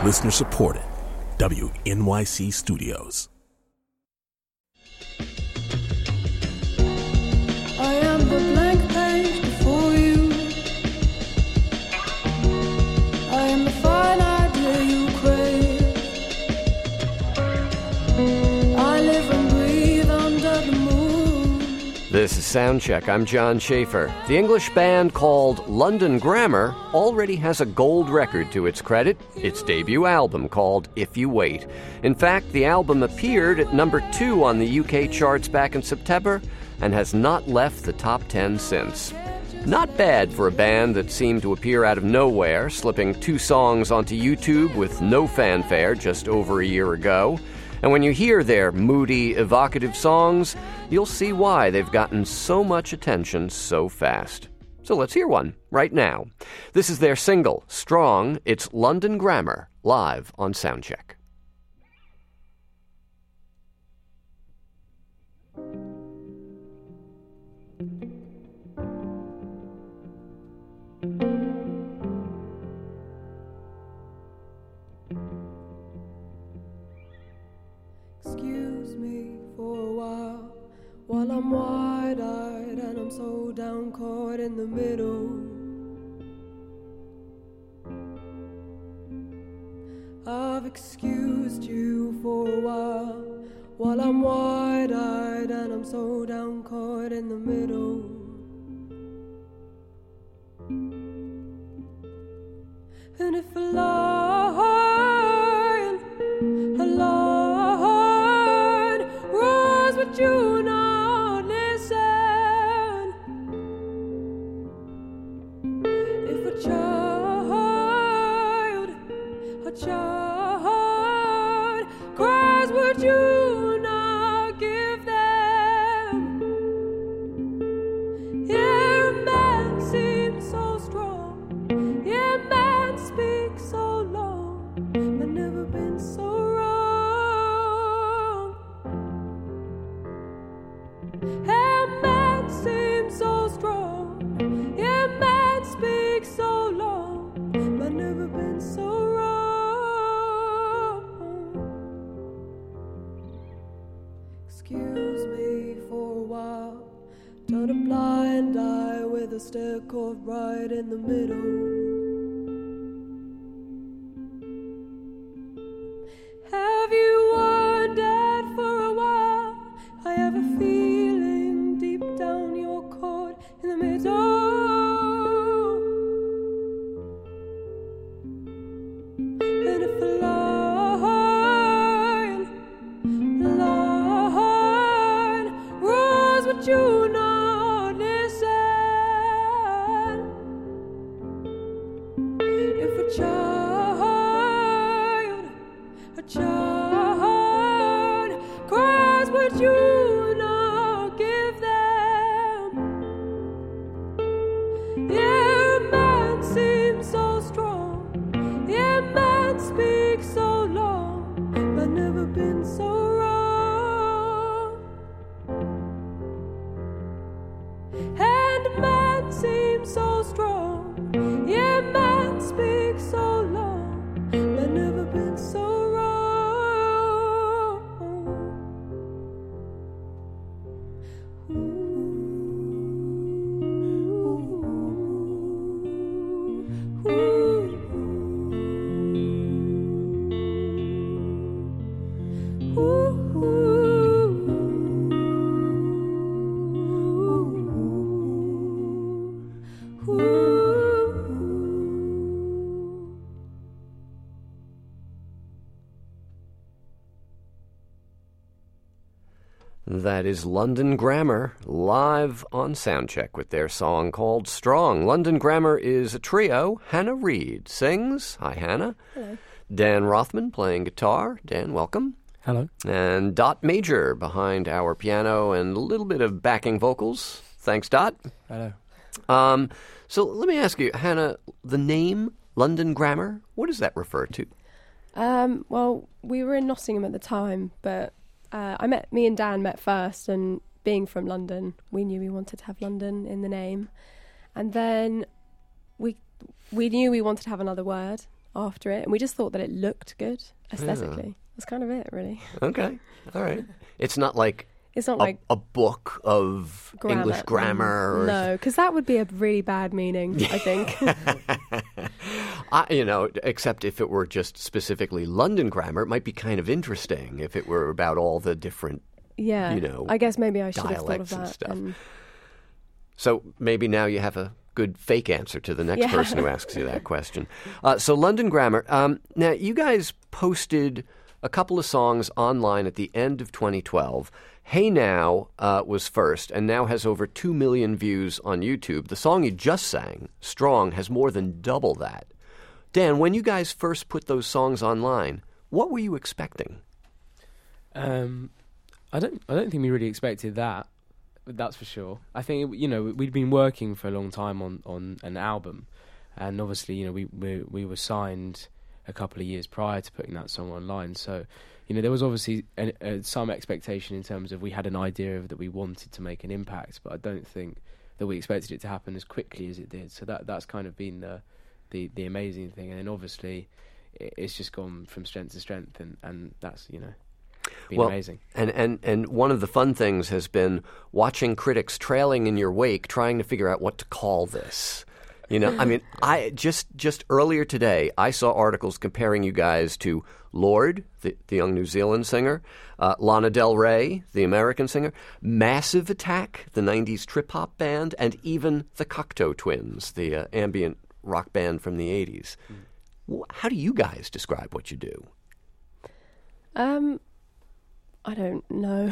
Listener supported. WNYC Studios. I am the blank page before you. I am the fine idea you crave. I live and breathe under the moon. This is Soundcheck. I'm John Schaefer. The English band called London Grammar already has a gold record to its credit, its debut album called If You Wait. In fact, the album appeared at number 2 on the UK charts back in September and has not left the top 10 since. Not bad for a band that seemed to appear out of nowhere, slipping 2 songs onto YouTube with no fanfare just over a year ago. And when you hear their moody, evocative songs, you'll see why they've gotten so much attention so fast. So let's hear one right now. This is their single, Strong. It's London Grammar, live on Soundcheck. Excuse me for a while I'm wide-eyed and I'm so down caught in the middle. I've excused you for a while I'm wide-eyed and I'm so down caught in the middle. And if a line rose, would you not listen? If a child cries, would you not give them? Yeah, a man seems so strong. Yeah, man speaks so long, but never been so wrong. Yeah, man seems so strong. Yeah, man speaks so long, but never been so wrong. Excuse me for a while. Turn a blind eye with a stare caught right in the middle. Have you wondered for a while? I have a feeling deep down you're caught in the middle. And if a line rose, would you not listen? If a child cries, would you not give them? Yeah, man seems so strong. Yeah, man speaks so long, but never been so wrong. And man seems so strong. Yeah, man speaks so long, but never been so wrong. That is London Grammar, live on Soundcheck with their song called Strong. London Grammar is a trio. Hannah Reid sings. Hi, Hannah. Hello. Dan Rothman playing guitar. Dan, welcome. Hello. And Dot Major behind our piano and a little bit of backing vocals. Thanks, Dot. Hello. So let me ask you, Hannah, the name London Grammar, what does that refer to? Well, we were in Nottingham at the time, but me and Dan met first, and being from London, we knew we wanted to have London in the name. And then we knew we wanted to have another word after it, and we just thought that it looked good aesthetically. That's kind of it, really. Okay, all right. It's not like It's not like a book of English grammar. Or no, because that would be a really bad meaning, I think. Except if it were just specifically London grammar, it might be kind of interesting if it were about all the different, I guess maybe I should have thought of dialects and that. stuff. So maybe now you have a good fake answer to the next person who asks you that question. So London grammar. Now, you guys posted a couple of songs online at the end of 2012. Hey Now was first and now has over 2 million views on YouTube. The song you just sang, Strong, has more than double that. Dan, when you guys first put those songs online, what were you expecting? I don't think we really expected that. That's for sure. I think we'd been working for a long time on an album, and obviously we were signed a couple of years prior to putting that song online. So there was obviously some expectation in terms of we had an idea of that we wanted to make an impact, but I don't think that we expected it to happen as quickly as it did. So that's kind of been the amazing thing, and then obviously it's just gone from strength to strength, and that's been amazing. And one of the fun things has been watching critics trailing in your wake, trying to figure out what to call this. I just earlier today, I saw articles comparing you guys to Lorde, the young New Zealand singer, Lana Del Rey, the American singer, Massive Attack, the 90s trip-hop band, and even the Cocteau Twins, the ambient rock band from the 80s. How do you guys describe what you do? I don't know.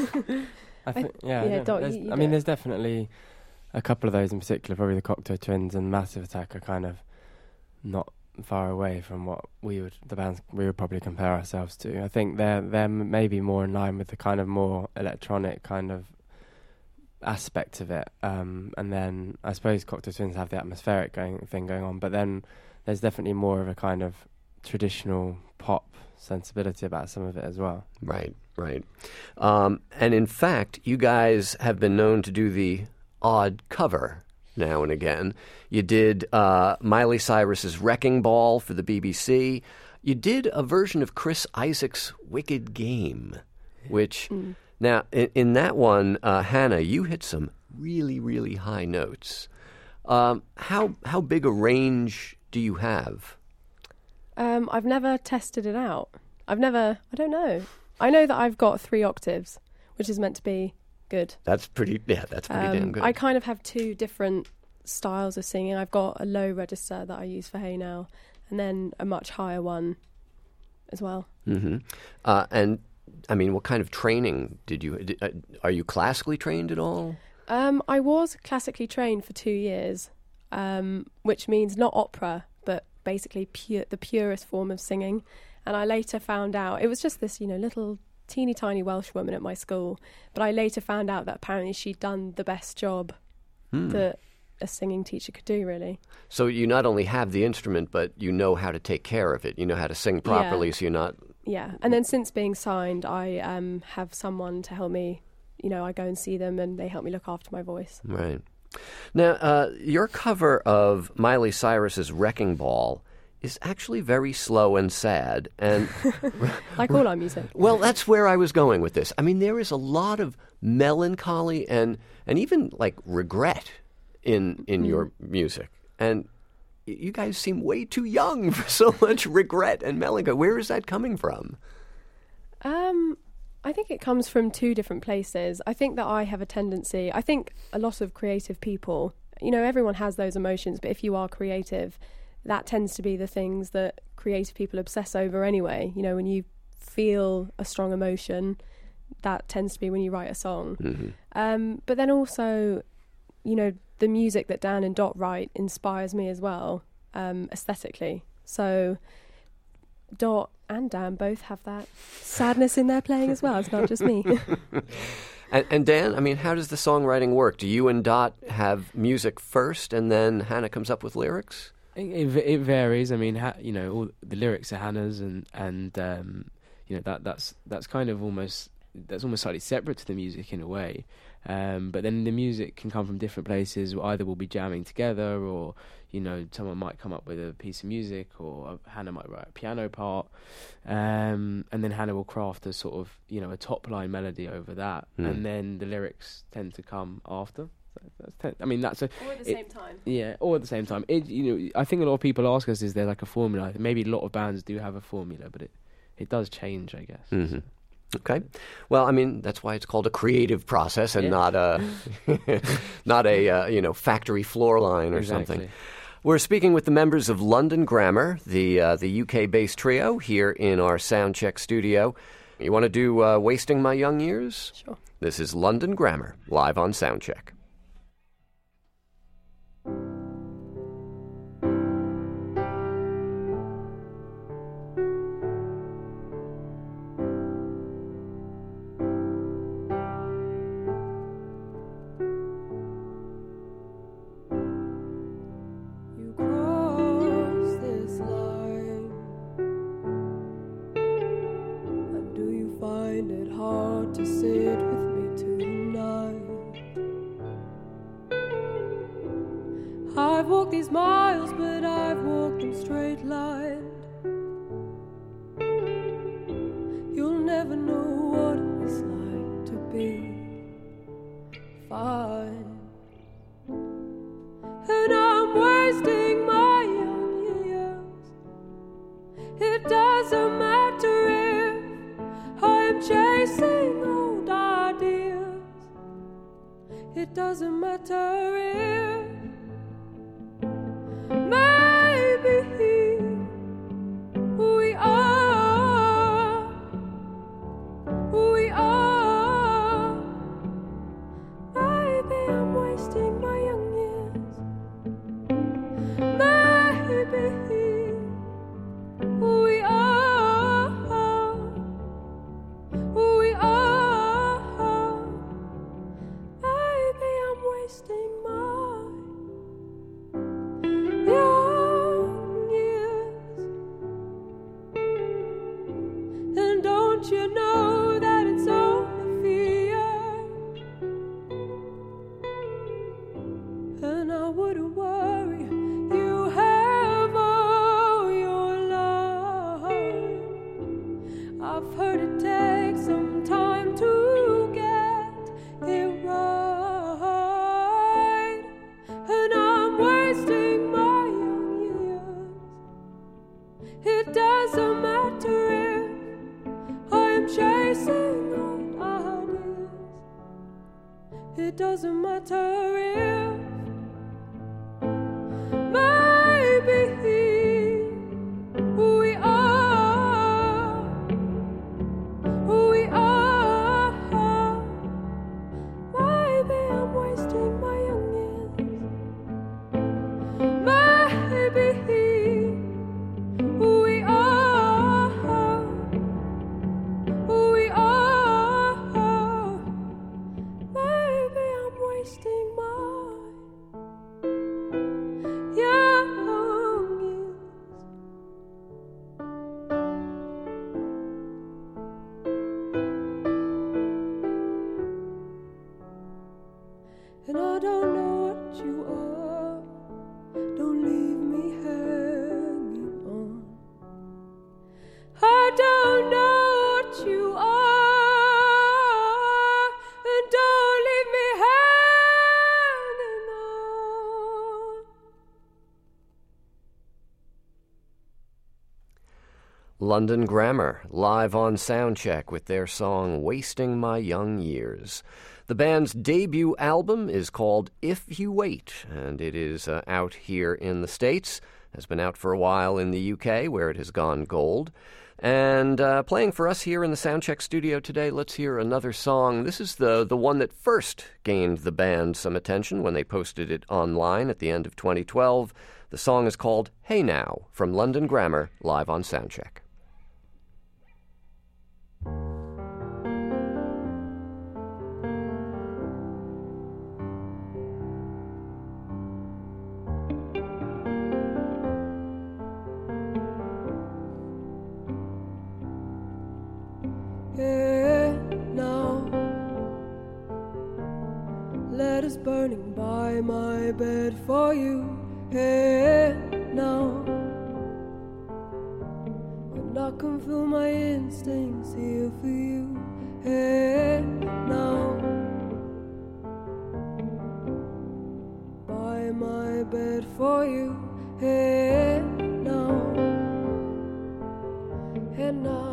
There's definitely a couple of those in particular. Probably the Cocteau Twins and Massive Attack are kind of not far away from what the bands we would probably compare ourselves to. I think they're maybe more in line with the kind of more electronic kind of aspect of it. And then I suppose Cocteau Twins have the atmospheric thing going on, but then there's definitely more of a kind of traditional pop sensibility about some of it as well. Right. And in fact, you guys have been known to do the odd cover now and again. You did Miley Cyrus's Wrecking Ball for the BBC. You did a version of Chris Isaak's Wicked Game, which now in that one, Hannah, you hit some really, really high notes. How big a range do you have? I've never tested it out. I don't know. I know that I've got 3 octaves, which is meant to be good. That's pretty damn good. I kind of have 2 different styles of singing. I've got a low register that I use for Hey Now, and then a much higher one as well. Mm-hmm. And, I mean, what kind of training did you... are you classically trained at all? I was classically trained for 2 years, which means not opera, but basically the purest form of singing. And I later found out, it was just this, little teeny tiny Welsh woman at my school, but I later found out that apparently she'd done the best job that a singing teacher could do, really. So you not only have the instrument, but you know how to take care of it. You know how to sing properly, so you're not... Yeah, and then since being signed, I have someone to help me. I go and see them, and they help me look after my voice. Right. Now, your cover of Miley Cyrus's Wrecking Ball is actually very slow and sad. And like all our music. Well, that's where I was going with this. I mean, there is a lot of melancholy and even, like, regret in your music. And you guys seem way too young for so much regret and melancholy. Where is that coming from? I think it comes from 2 different places. I think that I have a tendency... I think a lot of creative people... everyone has those emotions, but if you are creative... that tends to be the things that creative people obsess over anyway. When you feel a strong emotion, that tends to be when you write a song. Mm-hmm. But then also, the music that Dan and Dot write inspires me as well, aesthetically. So Dot and Dan both have that sadness in their playing as well. It's not just me. And Dan, I mean, how does the songwriting work? Do you and Dot have music first and then Hannah comes up with lyrics? It varies. I mean, all the lyrics are Hannah's, and that's kind of almost slightly separate to the music in a way. But then the music can come from different places. Either we'll be jamming together, or someone might come up with a piece of music, or Hannah might write a piano part, and then Hannah will craft a sort of a top line melody over that, and then the lyrics tend to come after. That's or at the same time. Yeah, or at the same time. I think a lot of people ask us, is there like a formula? Maybe a lot of bands do have a formula, but it does change, I guess. Mm-hmm. Okay. Well, that's why it's called a creative process and not a factory floor line or something. We're speaking with the members of London Grammar, the UK-based trio here in our Soundcheck studio. You want to do Wasting My Young Years? Sure. This is London Grammar, live on Soundcheck. I've walked these miles, but I've walked them straight lined. You'll never know what it's like to be fine. And I'm wasting my young years. It doesn't matter if I am chasing old ideas. It doesn't matter if maybe we are. Maybe I'm wasting my young years. Maybe we are. Maybe I'm wasting my young years. And don't you know that it's only fear? And I wouldn't worry, you have all your life. I've heard it takes some time to get it right. And I'm wasting my young years. It doesn't matter if I am chasing old ideas. It doesn't matter if maybe we are. Maybe I'm wasting my young years. Maybe we are. Maybe I'm wasting my young years. And I don't know what you are. Don't leave me hanging on. I don't know what you are. And don't leave me hanging on. London Grammar, live on Soundcheck with their song Wasting My Young Years. The band's debut album is called If You Wait, and it is out here in the States. Has been out for a while in the UK, where it has gone gold. And playing for us here in the Soundcheck studio today, let's hear another song. This is the one that first gained the band some attention when they posted it online at the end of 2012. The song is called Hey Now, from London Grammar, live on Soundcheck. Hey now, by my bed for you, hey, now. And I can feel my instincts here for you, hey, now. By my bed for you, hey, now. And now.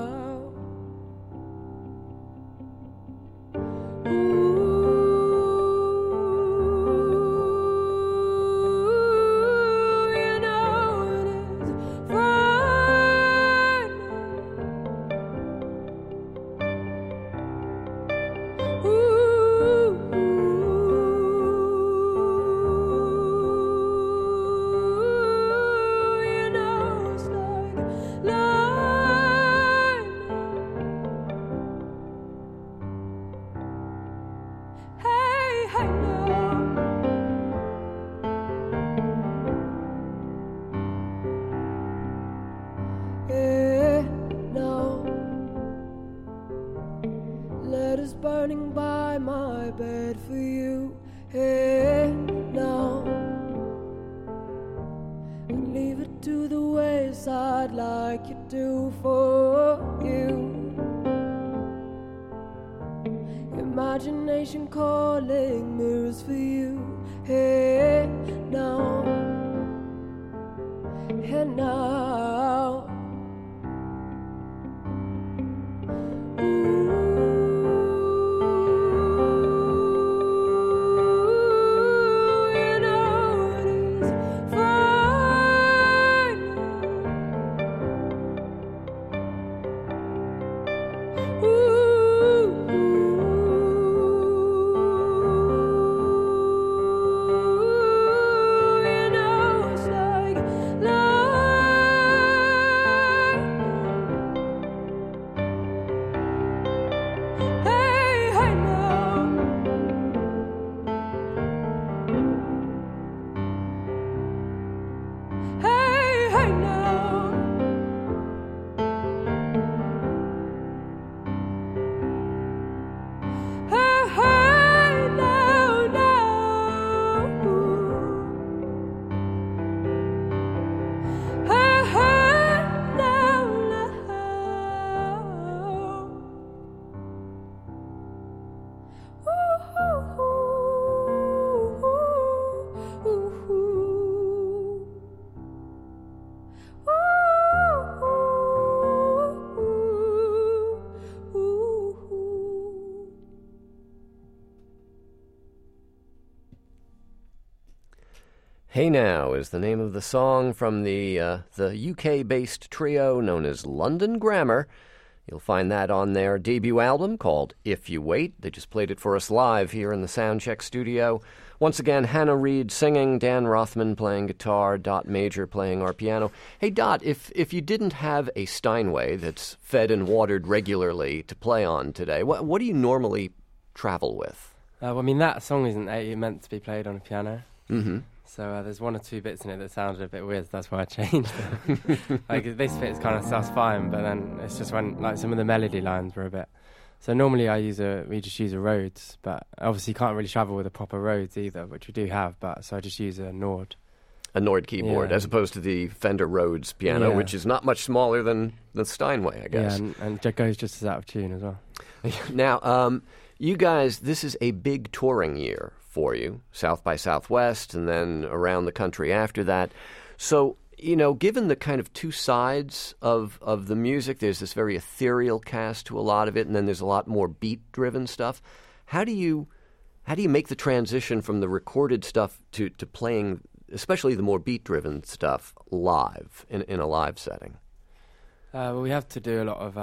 Burning by my bed for you, hey, now. And leave it to the wayside like you do for you. Imagination calling mirrors for you, hey, now. And now. Hey Now is the name of the song from the UK-based trio known as London Grammar. You'll find that on their debut album called If You Wait. They just played it for us live here in the Soundcheck studio. Once again, Hannah Reid singing, Dan Rothman playing guitar, Dot Major playing our piano. Hey Dot, if you didn't have a Steinway that's fed and watered regularly to play on today, what do you normally travel with? Well, I mean, that song isn't meant to be played on a piano. Mm-hmm. So there's one or two bits in it that sounded a bit weird. That's why I changed it. Like this bit kind of sounds fine, but then it's just when like some of the melody lines were a bit. So normally we just use a Rhodes, but obviously you can't really travel with a proper Rhodes either, which we do have. But so I just use a Nord. A Nord keyboard, yeah. As opposed to the Fender Rhodes piano, Yeah. which is not much smaller than the Steinway, I guess. Yeah, and it goes just as out of tune as well. Now, you guys, this is a big touring year for you, South by Southwest, and then around the country after that. So, given the kind of two sides of the music, there's this very ethereal cast to a lot of it, and then there's a lot more beat-driven stuff. How do you make the transition from the recorded stuff to playing, especially the more beat-driven stuff, live, in a live setting? Well, we have to do a lot of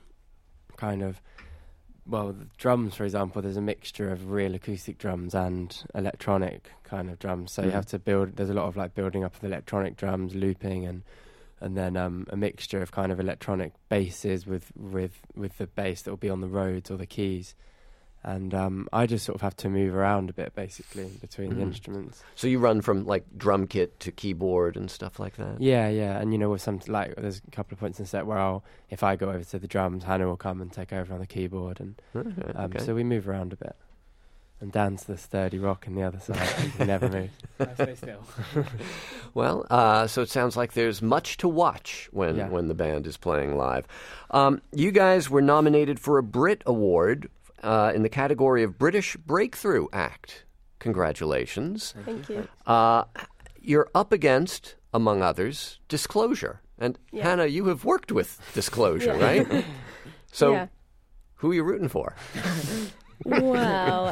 the drums, for example, there's a mixture of real acoustic drums and electronic kind of drums. So you have to there's a lot of building up of electronic drums, looping, and then a mixture of kind of electronic basses with the bass that will be on the Rhodes or the keys. And I just sort of have to move around a bit, basically, between the instruments. So you run from, drum kit to keyboard and stuff like that? Yeah. And, with some, there's a couple of points in the set where if I go over to the drums, Hannah will come and take over on the keyboard. And Okay. so we move around a bit. and Dan's the sturdy rock in the other side. He never moves. I stay still. Well, so it sounds like there's much to watch when the band is playing live. You guys were nominated for a Brit Award in the category of British Breakthrough Act. Congratulations. Thank you. You're up against, among others, Disclosure. And Hannah, you have worked with Disclosure, right? So who are you rooting for? Well,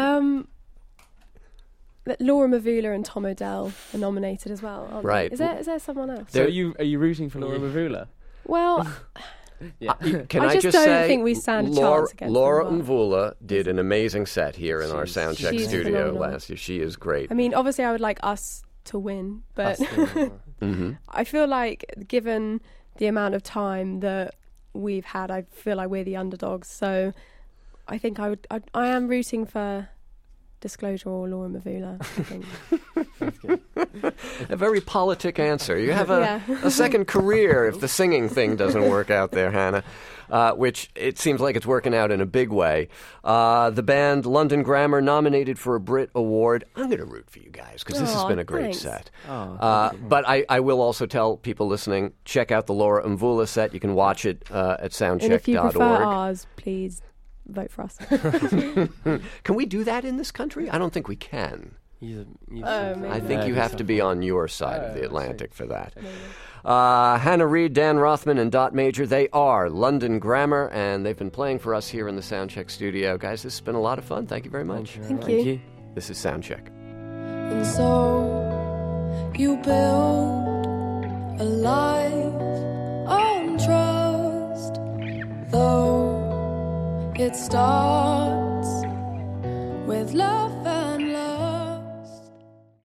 Laura Mavula and Tom Odell are nominated as well, aren't Right. they? Is there someone else? So are you rooting for Laura Mavula? Well, Can I I just just don't say, think we stand a Laura, chance against Laura them. Mvula did an amazing set here in our soundcheck she's studio phenomenal. last year. She is great. I mean, obviously, I would like us to win, but I feel like given the amount of time that we've had, I feel like we're the underdogs. So I think I am rooting for Disclosure or Laura Mavula, I think. That's good. A very politic answer. You have a second career if the singing thing doesn't work out there, Hannah, which it seems like it's working out in a big way. The band London Grammar nominated for a Brit Award. I'm going to root for you guys because this has been a great Thanks. set. Oh, But I will also tell people listening, check out the Laura Mvula set. You can watch it at soundcheck.org. And if you prefer ours, please vote for us. Can we do that in this country? I don't think we can. maybe. I think you have to be on your side of the Atlantic for that. Hannah Reid, Dan Rothman, and Dot Major, they are London Grammar, and they've been playing for us here in the Soundcheck studio. Guys, this has been a lot of fun. Thank you very much. Thank you. This is Soundcheck. And so you build a life on trust, though it starts with love